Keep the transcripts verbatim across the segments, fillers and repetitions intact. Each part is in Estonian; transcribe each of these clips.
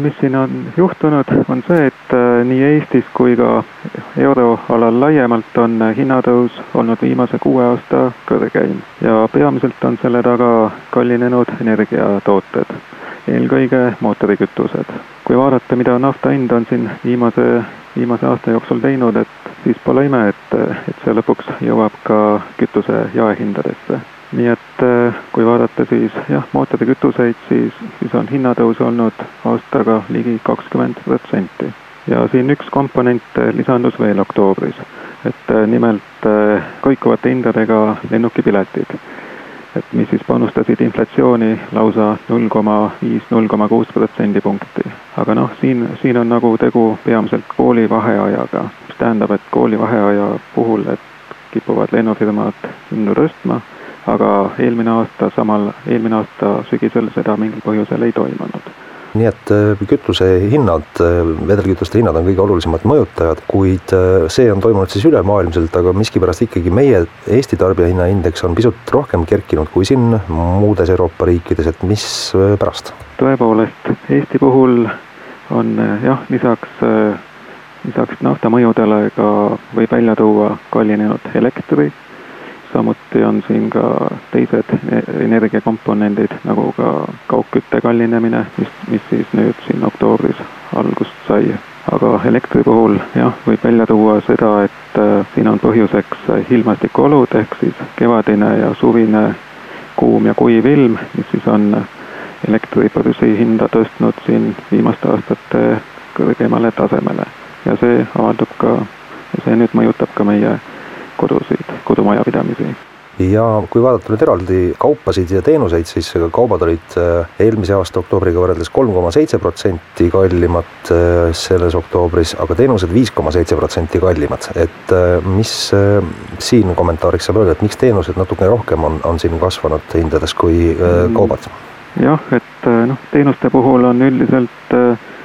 mis siin on juhtunud, on see, et nii Eestis kui ka euroalal laiemalt on hinnatõus olnud viimase kuue aasta kõrgeim ja peamiselt on selle taga kallinenud energiatooted, eelkõige mootorikütused. Kui vaadata, mida nafta hind on siin viimase, viimase aasta jooksul teinud, et siis pole ime, et, et see lõpuks jõuab ka kütuse jaehindadesse. Nii et kui vaadata siis jah, mootorikütuseid, siis, siis on hinnatõus olnud aastaga ligi kakskümmend protsenti. Ja siin üks komponent lisandus veel oktoobris, et nimelt kõikuvate hindadega lennukipiletid, et mis siis panustasid inflatsiooni lausa null koma viis - null koma kuus protsendipunkti. Aga noh, siin, siin on nagu tegu peamiselt koolivaheajaga, mis tähendab, et koolivaheaja puhul et kipuvad lennufirmad hindu tõstma, aga eelmine aasta samal, eelmine aasta sügisel seda mingil põhjusel ei toimunud. Nii et kütuse hinnad, vedelkütuste hinnad on kõige olulisemad mõjutajad, kuid see on toimunud siis ülemaailmselt, aga miskipärast ikkagi meie Eesti tarbijahinnaindeks on pisut rohkem kerkinud kui siin muudes Euroopa riikides, et mis pärast? Tõepoolest, Eesti puhul on jah, lisaks, lisaks naftamõjudele ka võib välja tuua kallinenud elektri, samuti on siin ka teised energiakomponendid, nagu ka kaugkütte kallinemine, mis, mis siis nüüd siin oktoobris algust sai. Aga elektri puhul jah, võib välja tuua seda, et siin on põhjuseks ilmastikuolud ehk siis kevadine ja suvine kuum ja kuiv ilm, mis siis on elektribörsi hinda tõstnud siin viimaste aastate kõrgemale tasemele. Ja see avaldub ka, see nüüd mõjutab ka meie kodusid, kodumajapidamisi. Ja kui vaadata nüüd eraldi kaupasid ja teenuseid, siis kaubad olid eelmise aasta oktoobriga võrreldes kolm koma seitse protsenti kallimad selles oktoobris, aga teenused viis koma seitse protsenti kallimad. Et mis siin kommentaariks saab öelda, et miks teenused natuke rohkem on, on siin kasvanud hindades kui kaubad? Jah, et noh, teenuste puhul on üldiselt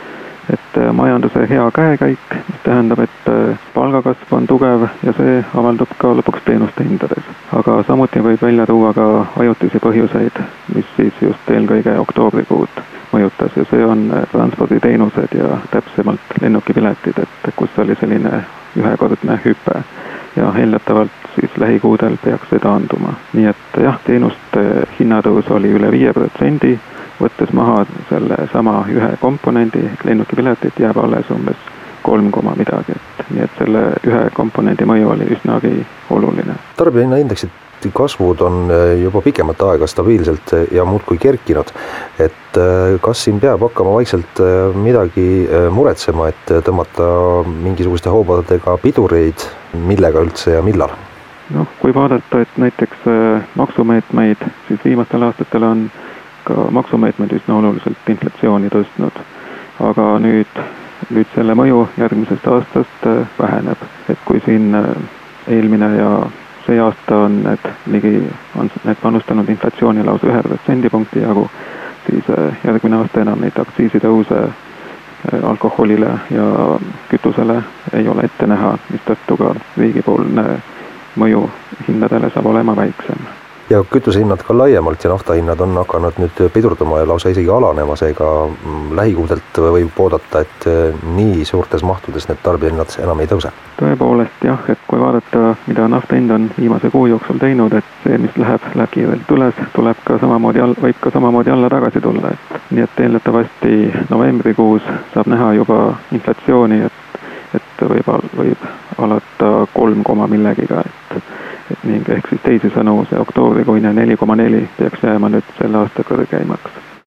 et majanduse hea käekäik, mis tähendab, et palgakasv on tugev ja see avaldub ka lõpuks teenuste hindades. Aga samuti võib välja tuua ka ajutisi põhjuseid, mis siis just eelkõige oktoobrikuud mõjutas ja see on transporditeenused ja täpsemalt lennukipiletid, et kus oli selline ühekordne hüpe ja eeldatavalt siis lähikuudel peaks seda anduma. Nii et jah, teenuste hinnatõus oli üle viie protsendi, võttes maha selle sama ühe komponendi, lennukipiletit jääb alles umbes kolm koma midagi. Nii et selle ühe komponendi mõju oli üsnagi oluline. Tarbijahinnaindeksid kasvud on juba pikemat aega stabiilselt ja muudkui kerkinud. Et kas siin peab hakkama vaikselt midagi muretsema, et tõmmata mingisuguste hoobadega pidureid, millega üldse ja millal? Noh, kui vaadata, et näiteks maksumeetmeid, siis viimastel aastatel on ka maksumeetmed üsna oluliselt inflatsiooni tõstnud, aga nüüd, nüüd selle mõju järgmisest aastast väheneb, et kui siin eelmine ja see aasta on need, ligi, on need panustanud inflatsiooni lausa ühe protsendipunkti jagu, siis järgmine aasta enam neid aktsiisitõuse alkoholile ja kütusele ei ole ette näha, mis tõttu ka riigipoolne mõju hindadele saab olema väiksem. Ja kütusehinnad ka laiemalt ja naftahinnad on hakanud nüüd pidurduma ja lausa isegi alanema, seega lähikuudelt võib oodata, et nii suurtes mahtudes need tarbijahinnad enam ei tõuse. Tõepoolest jah, et kui vaadata, mida naftahind on viimase kuu jooksul teinud, et see, mis läheb, läheb kiirelt üles, tuleb ka samamoodi, võib ka samamoodi alla tagasi tulla. Et, nii et eeldatavasti novembrikuus saab näha juba inflatsiooni, et, et võib, võib alata kolm koma millegiga, et ning ehk siis teisisõnu see oktoobrikuine neli koma neli peaks jääma nüüd selle aasta kõrgeimaks.